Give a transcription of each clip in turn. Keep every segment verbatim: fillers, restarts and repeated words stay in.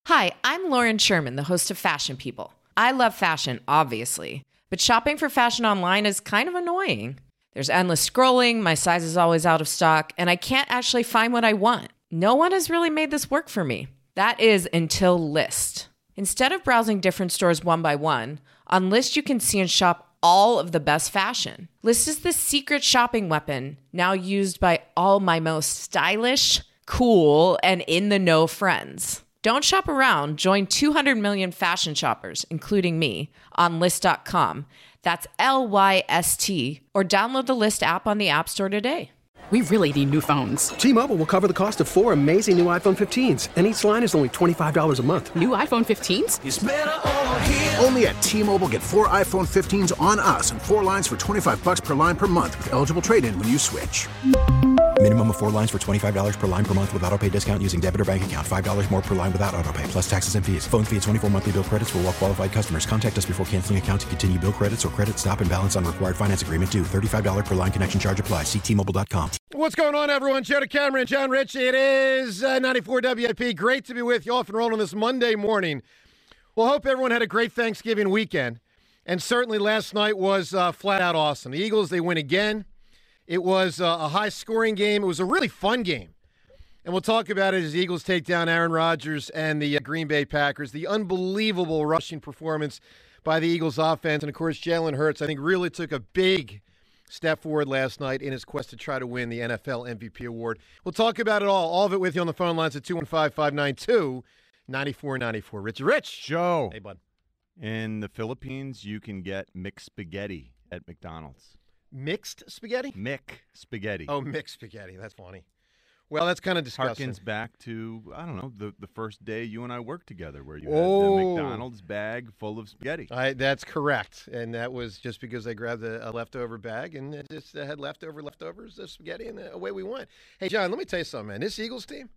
Hi, I'm Lauren Sherman, the host of Fashion People. I love fashion, obviously, but shopping for fashion online is kind of annoying. There's endless scrolling, my size is always out of stock, and I can't actually find what I want. No one has really made this work for me. That is until Lyst. Instead of browsing different stores one by one, on Lyst you can see and shop all of the best fashion. Lyst is the secret shopping weapon, now used by all my most stylish, cool, and in-the-know friends. Don't shop around. Join two hundred million fashion shoppers, including me, on Lyst dot com. That's L Y S T. Or download the Lyst app on the App Store today. We really need new phones. T-Mobile will cover the cost of four amazing new iPhone fifteens, and each line is only twenty-five dollars a month. New iPhone fifteens? It's better over here. Only at T-Mobile, get four iPhone fifteens on us and four lines for twenty-five bucks per line per month with eligible trade-in when you switch. Minimum of four lines for twenty-five dollars per line per month with autopay discount using debit or bank account. five dollars more per line without autopay, plus taxes and fees. Phone fee at twenty-four monthly bill credits for well-qualified customers. Contact us before canceling account to continue bill credits or credit stop and balance on required finance agreement due. thirty-five dollars per line connection charge applies. See T Mobile dot com. What's going on, everyone? Joe Cameron, John Rich. It is uh, ninety-four W I P. Great to be with you off and rolling this Monday morning. Well, hope everyone had a great Thanksgiving weekend. And certainly last night was uh, flat out awesome. The Eagles, they win again. It was uh, a high-scoring game. It was a really fun game. And we'll talk about it as the Eagles take down Aaron Rodgers and the uh, Green Bay Packers. The unbelievable rushing performance by the Eagles offense. And, of course, Jalen Hurts, I think, really took a big step forward last night in his quest to try to win the N F L M V P award. We'll talk about it all. All of it with you on the phone lines at two one five, five nine two, nine four nine four. Richie Rich. Joe. Hey, bud. In the Philippines, you can get mixed spaghetti at McDonald's. Mixed spaghetti? Mick spaghetti. Oh, mixed spaghetti. That's funny. Well, that's kind of disgusting. Harkens back to, I don't know, the, the first day you and I worked together where you oh. had the McDonald's bag full of spaghetti. I, that's correct. And that was just because I grabbed a, a leftover bag and it just uh, had leftover leftovers of spaghetti, and away we went. Hey, John, let me tell you something, man. This Eagles team,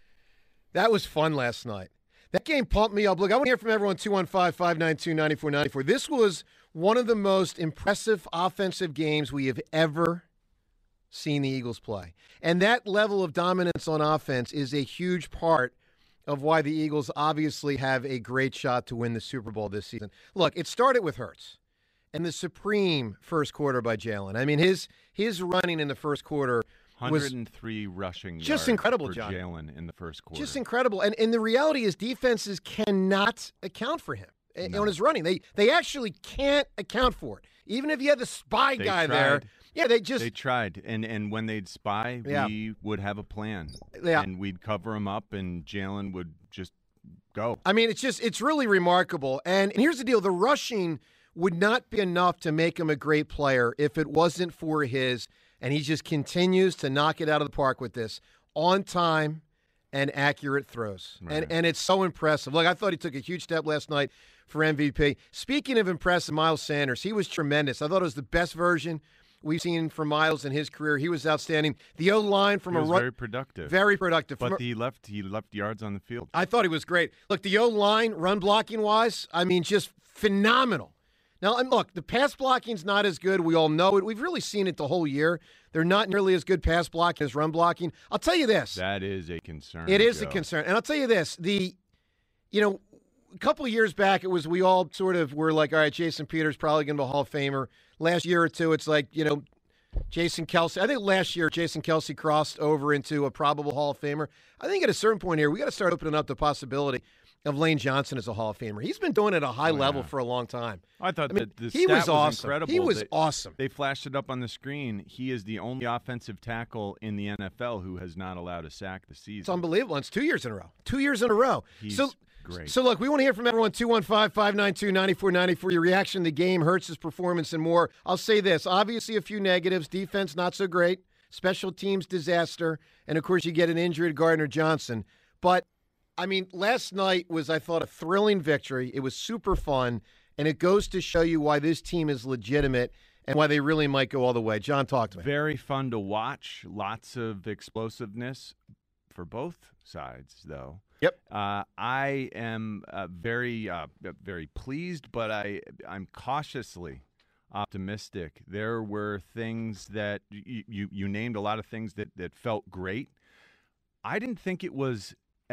that was fun last night. That game pumped me up. Look, I want to hear from everyone, two one five, five nine two, nine four nine four. This was one of the most impressive offensive games we have ever seen the Eagles play. And that level of dominance on offense is a huge part of why the Eagles obviously have a great shot to win the Super Bowl this season. Look, it started with Hurts and the supreme first quarter by Jalen. I mean, his his running in the first quarter one hundred three rushing just yards incredible, for John. Jalen in the first quarter. Just incredible. And, and the reality is defenses cannot account for him. No. On his running. They they actually can't account for it. Even if you had the spy they guy tried. there. Yeah, they just They tried. And and when they'd spy, yeah. we would have a plan. Yeah. And we'd cover him up, and Jalen would just go. I mean, it's just it's really remarkable. And, and here's the deal. The rushing would not be enough to make him a great player if it wasn't for his, and he just continues to knock it out of the park with this, on time and accurate throws. Right. And and it's so impressive. Look, I thought he took a huge step last night for M V P. Speaking of impressive, Miles Sanders, he was tremendous. I thought it was the best version we've seen from Miles in his career. He was outstanding. The O-line from he was a run, very productive. Very productive. But from he left he left yards on the field. I thought he was great. Look, the O-line, run blocking wise, I mean, just phenomenal. Now, and look, the pass blocking's not as good. We all know it. We've really seen it the whole year. They're not nearly as good pass blocking as run blocking. I'll tell you this. That is a concern. It is Joe. a concern. And I'll tell you this. The, you know, a couple of years back, it was we all sort of were like, all right, Jason Peters probably going to be a Hall of Famer. Last year or two, it's like, you know, Jason Kelce. I think last year, Jason Kelce crossed over into a probable Hall of Famer. I think at a certain point here, we got to start opening up the possibility of Lane Johnson as a Hall of Famer. He's been doing it at a high oh, level yeah. for a long time. I thought I mean, that the he stat was awesome. incredible. He was they, awesome. They flashed it up on the screen. He is the only offensive tackle in the N F L who has not allowed a sack this season. It's unbelievable. It's two years in a row. Two years in a row. He's so, great. So, look, we want to hear from everyone, two one five, five nine two, nine four nine four. Your reaction to the game, Hurts' his performance, and more. I'll say this. Obviously, a few negatives. Defense, not so great. Special teams, disaster. And, of course, you get an injury to Gardner Johnson. But, I mean, last night was, I thought, a thrilling victory. It was super fun, and it goes to show you why this team is legitimate and why they really might go all the way. John, talk to me. Very fun to watch. Lots of explosiveness for both sides, though. Yep. Uh, I am uh, very, uh, very pleased, but I, I'm cautiously optimistic. There were things that you, you, you named a lot of things that, that felt great. I didn't think it was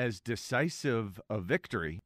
as decisive a victory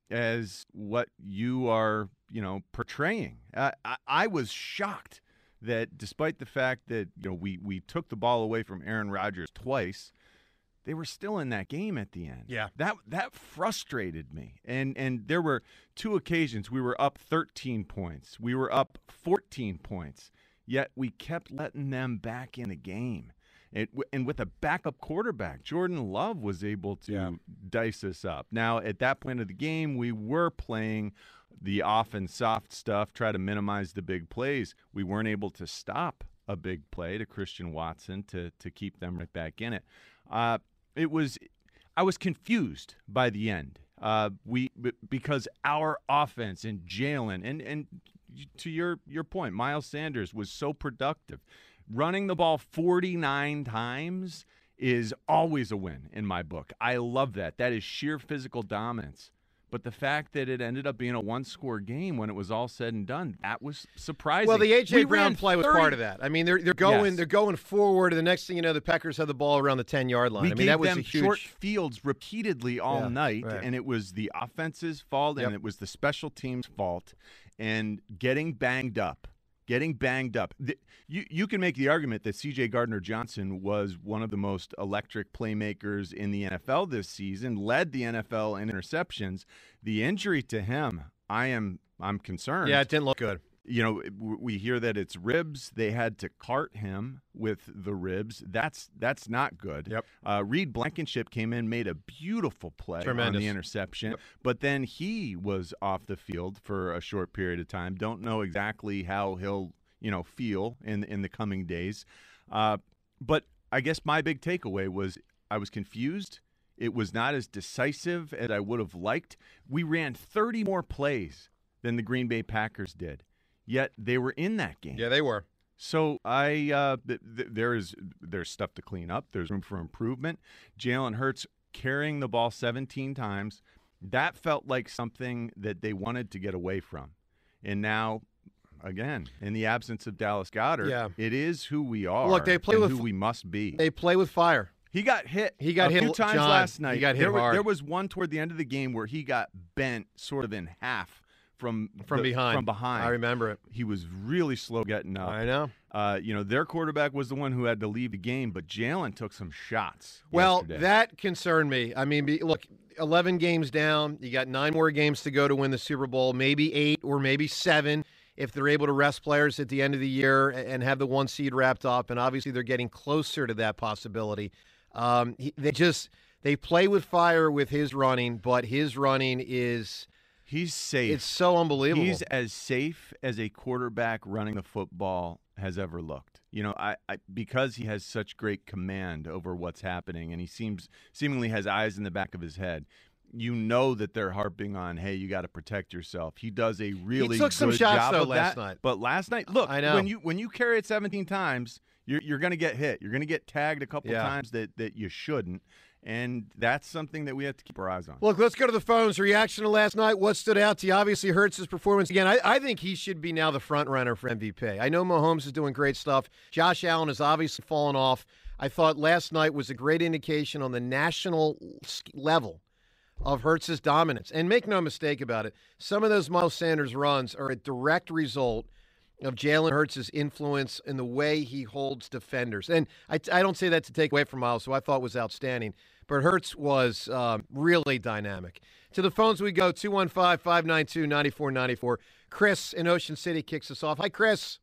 as what you are, you know, portraying. Uh, I, I was shocked that despite the fact that, you know, we, we took the ball away from Aaron Rodgers twice, they were still in that game at the end. Yeah. That that frustrated me. And and there were two occasions we were up thirteen points. We were up fourteen points. Yet we kept letting them back in the game. It, and with a backup quarterback, Jordan Love was able to yeah. dice us up. Now, at that point of the game, we were playing the off and soft stuff, try to minimize the big plays. We weren't able to stop a big play to Christian Watson to to keep them right back in it. Uh, it was, I was confused by the end. Uh, we because our offense and Jalen and and to your your point, Miles Sanders was so productive. Running the ball forty-nine times is always a win in my book. I love that. That is sheer physical dominance. But the fact that it ended up being a one-score game when it was all said and done, that was surprising. Well, the A J we Brown play was thirty part of that. I mean, they're they're going yes. they're going forward, and the next thing you know, the Packers have the ball around the ten-yard line. We I mean, gave that was them a huge short fields repeatedly all yeah, night, right. and it was the offense's fault, Yep. and it was the special teams' fault, and getting banged up. Getting banged up. The, you you can make the argument that C J Gardner-Johnson was one of the most electric playmakers in the N F L this season, led the N F L in interceptions. The injury to him, I am I'm concerned. Yeah, it didn't look good. You know, we hear that it's ribs. They had to cart him with the ribs. That's that's not good. Yep. Uh, Reed Blankenship came in, made a beautiful play Tremendous. on the interception, Yep. but then he was off the field for a short period of time. Don't know exactly how he'll, you know, feel in in the coming days. Uh, but I guess my big takeaway was I was confused. It was not as decisive as I would have liked. We ran thirty more plays than the Green Bay Packers did. Yet they were in that game. Yeah, they were. So I uh, th- th- there is there's stuff to clean up. There's room for improvement. Jalen Hurts carrying the ball seventeen times. That felt like something that they wanted to get away from. And now, again, in the absence of Dallas Goedert, yeah. it is who we are. Look, they play and with who we must be. They play with fire. He got hit. He got a hit few times John, last night. He got hit there, hard. Was, there was one toward the end of the game where he got bent sort of in half. From from the, behind. From behind. I remember it. He was really slow getting up. I know. Uh, you know, their quarterback was the one who had to leave the game, but Jalen took some shots. Well, yesterday. that concerned me. I mean, be, look, eleven games down. You got nine more games to go to win the Super Bowl, maybe eight or maybe seven if they're able to rest players at the end of the year and have the one seed wrapped up. And obviously they're getting closer to that possibility. Um, he, they just they play with fire with his running, but his running is – He's safe. It's so unbelievable. He's as safe as a quarterback running the football has ever looked. You know, I, I because he has such great command over what's happening, and he seems seemingly has eyes in the back of his head. You know that they're harping on, hey, you got to protect yourself. He does a really he took some good shots, job though, of last that. night. But last night, look, I know. when you when you carry it seventeen times, you're you're going to get hit. You're going to get tagged a couple yeah. times that that you shouldn't. And that's something that we have to keep our eyes on. Look, let's go to the phones. Reaction to last night. What stood out to you? Obviously, Hurts' his performance again. I, I think he should be now the front runner for M V P. I know Mahomes is doing great stuff. Josh Allen has obviously fallen off. I thought last night was a great indication on the national level of Hurts' dominance. And make no mistake about it, some of those Miles Sanders runs are a direct result of Jalen Hurts' influence in the way he holds defenders. And I, I don't say that to take away from Miles, who I thought was outstanding. But Hurts was um, really dynamic. To the phones we go, two one five, five nine two, nine four nine four. Chris in Ocean City kicks us off. Hi, Chris.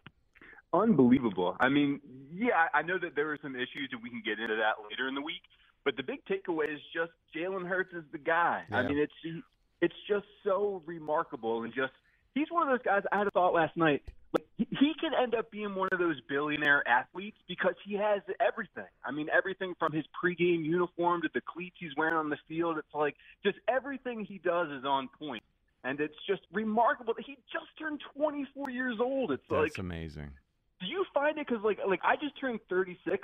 Unbelievable. I mean, yeah, I know that there were some issues, and we can get into that later in the week. But the big takeaway is just Jalen Hurts is the guy. Yeah. I mean, it's it's just so remarkable. And just he's one of those guys, I had a thought last night, like, he could end up being one of those billionaire athletes because he has everything. I mean, everything from his pregame uniform to the cleats he's wearing on the field. It's like just everything he does is on point. And it's just remarkable that he just turned twenty-four years old. It's That's like amazing. Do you find it? Because, like, like I just turned thirty-six,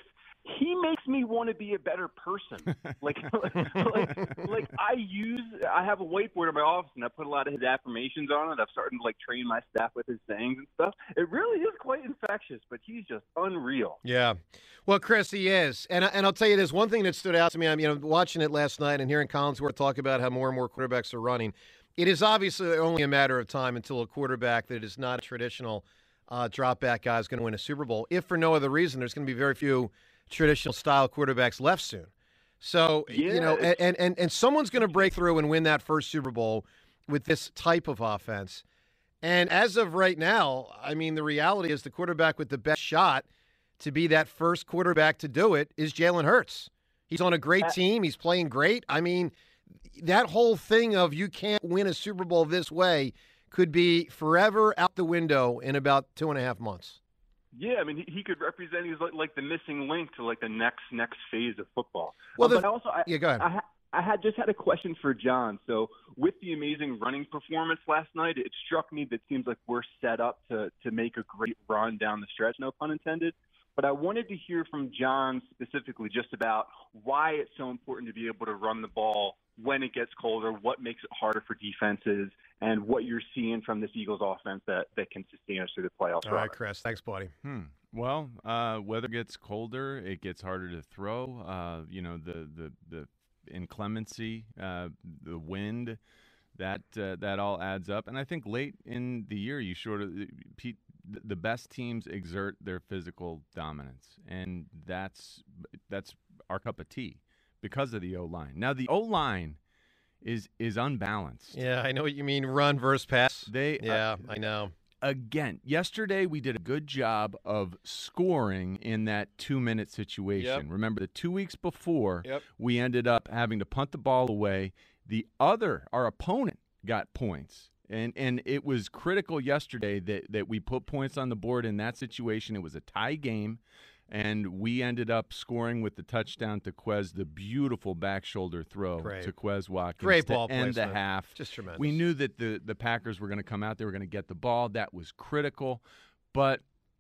he makes me want to be a better person. like, like, like I use, I have a whiteboard in my office, and I put a lot of his affirmations on it. I've started to like train my staff with his sayings and stuff. It really is quite infectious, but he's just unreal. Yeah. Well, Chris, he is. And, and I'll tell you this, one thing that stood out to me, I'm you know, watching it last night and hearing Collinsworth talk about how more and more quarterbacks are running. It is obviously only a matter of time until a quarterback that is not a traditional uh, drop back guy is going to win a Super Bowl. If for no other reason, there's going to be very few traditional style quarterbacks left soon. So, yeah, you know, and, and, and someone's going to break through and win that first Super Bowl with this type of offense. And as of right now, I mean, the reality is the quarterback with the best shot to be that first quarterback to do it is Jalen Hurts. He's on a great team. He's playing great. I mean, that whole thing of you can't win a Super Bowl this way could be forever out the window in about two and a half months. Yeah, I mean, he, he could represent. He's like, like the missing link to like the next next phase of football. Well, um, the, but also, I, yeah, go ahead. I, ha- I had just had a question for John. So, with the amazing running performance last night, it struck me that it seems like we're set up to to make a great run down the stretch. No pun intended. But I wanted to hear from John specifically just about why it's so important to be able to run the ball when it gets colder, what makes it harder for defenses, and what you're seeing from this Eagles offense that, that can sustain us through the playoffs. All right, Chris. Thanks, buddy. Hmm. Well, uh, weather gets colder, it gets harder to throw. Uh, you know, the the the inclemency, uh, the wind, that uh, that all adds up. And I think late in the year, you sort of Pete, the best teams exert their physical dominance, and that's that's our cup of tea because of the O-line. Now, the O-line is is unbalanced. Yeah, I know what you mean. Run versus pass. They yeah, uh, I know. Again, yesterday we did a good job of scoring in that two-minute situation. Yep. Remember, the two weeks before, Yep. we ended up having to punt the ball away. The other, our opponent, got points. And and it was critical yesterday that, that we put points on the board in that situation. It was a tie game, and we ended up scoring with the touchdown to Quez, the beautiful back shoulder throw Great. to Quez Watkins Great to ball end the placement. half. Just tremendous. We knew that the, the Packers were going to come out. They were going to get the ball. That was critical. But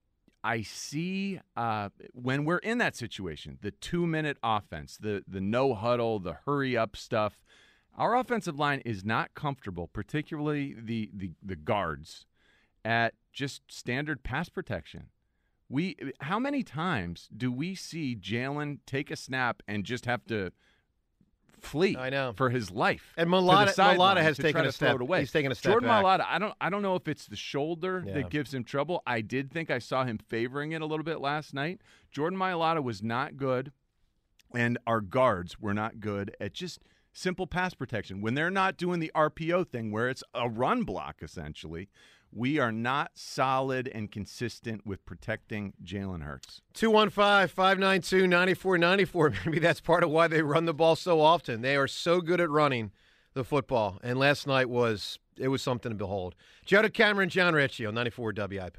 I see uh, when we're in that situation, the two-minute offense, the the no huddle, the hurry-up stuff, our offensive line is not comfortable, particularly the, the, the guards, at just standard pass protection. We how many times do we see Jalen take a snap and just have to flee I know. for his life? And to the Mailata- sideline Mailata has to taken try a to throw step- it away. he's taken a step Jordan back. Mailata, I don't I don't know if it's the shoulder Yeah. that gives him trouble. I did think I saw him favoring it a little bit last night. Jordan Mailata was not good, and our guards were not good at just simple pass protection. When they're not doing the R P O thing where it's a run block, essentially, we are not solid and consistent with protecting Jalen Hurts. two one five, five nine two, nine four nine four. Maybe that's part of why they run the ball so often. They are so good at running the football. And last night was, it was something to behold. Joe DeCamera, John Ritchie on ninety-four W I P.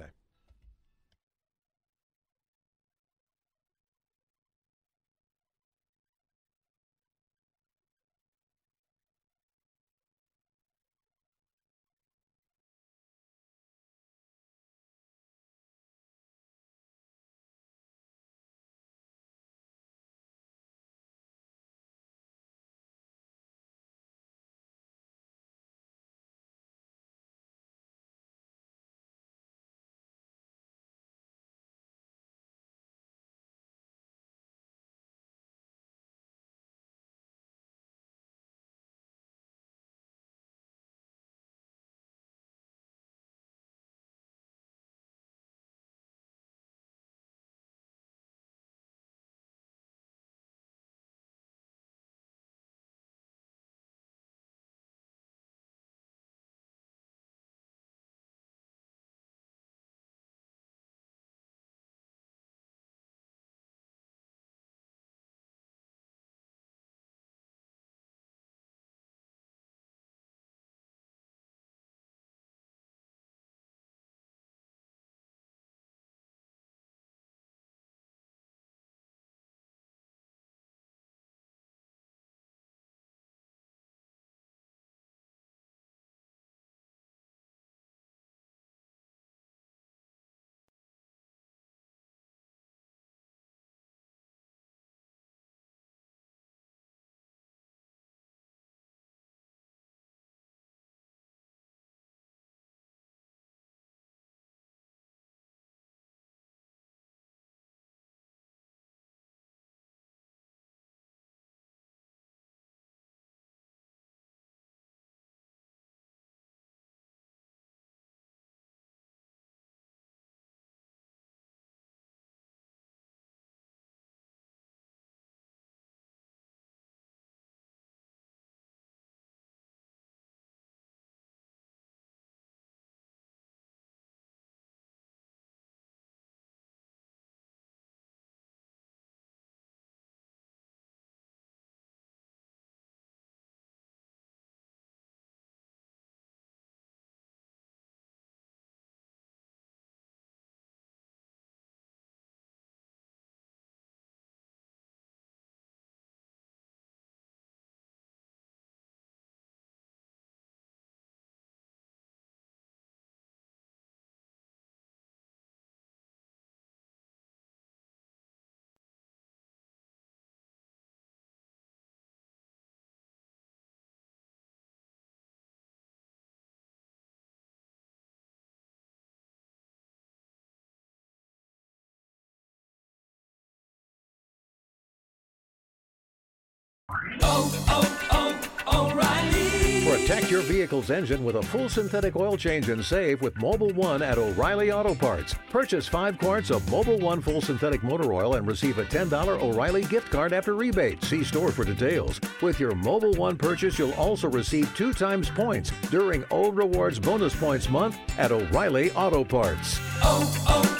oh, oh, O'Reilly. Protect your vehicle's engine with a full synthetic oil change and save with Mobil one at O'Reilly Auto Parts. Purchase five quarts of Mobil one full synthetic motor oil and receive a ten dollars O'Reilly gift card after rebate. See store for details. With your Mobil one purchase, you'll also receive two times points during O Rewards Bonus Points Month at O'Reilly Auto Parts. Oh,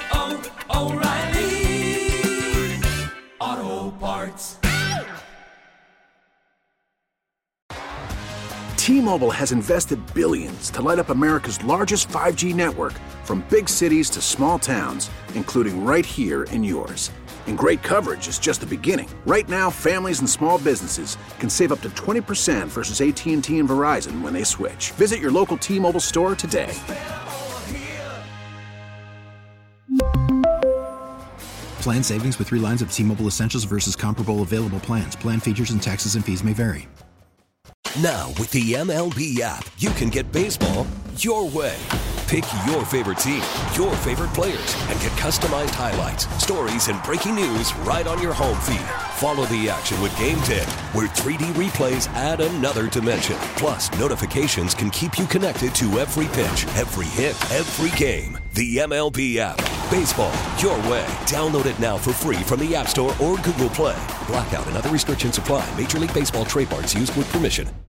oh, oh, O'Reilly Auto Parts. T-Mobile has invested billions to light up America's largest five G network, from big cities to small towns, including right here in yours. And great coverage is just the beginning. Right now, families and small businesses can save up to twenty percent versus A T and T and Verizon when they switch. Visit your local T-Mobile store today. Plan savings with three lines of T-Mobile Essentials versus comparable available plans. Plan features and taxes and fees may vary. Now, with the M L B app, you can get baseball your way. Pick your favorite team, your favorite players, and get customized highlights, stories, and breaking news right on your home feed. Follow the action with Game Day, where three D replays add another dimension. Plus, notifications can keep you connected to every pitch, every hit, every game. The M L B app. Baseball your way. Download it now for free from the App Store or Google Play. Blackout and other restrictions apply. Major League Baseball trademarks used with permission.